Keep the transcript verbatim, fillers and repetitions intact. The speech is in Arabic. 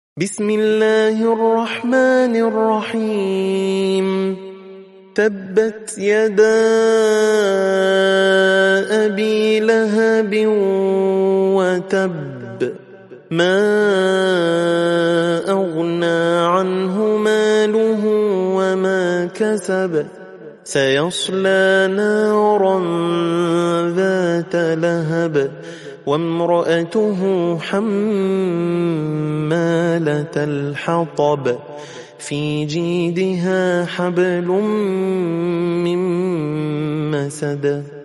بسم الله الرحمن الرحيم تبت يدا أبي لهب وتب ما أغنى عنه ماله وما كسب سيصلى نارا ذات لهب وامرأته حمالة الحطب في جيدها حبل من مسد